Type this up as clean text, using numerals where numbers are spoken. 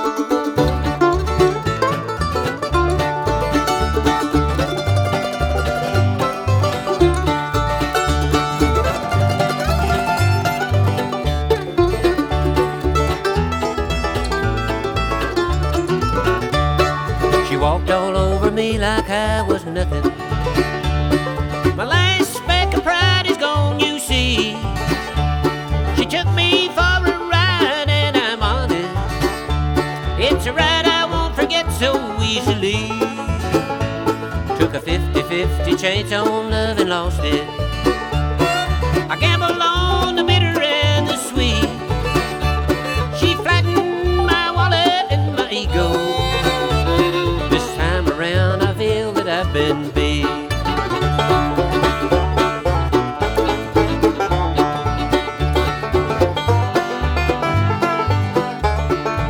She walked all over me like I was nothing. My last speck of pride is gone, you see. She took me for a ride and I'm honest. It's a ride I won't forget so easily. Took a 50-50 chance on love and lost it. I gambled on the bitter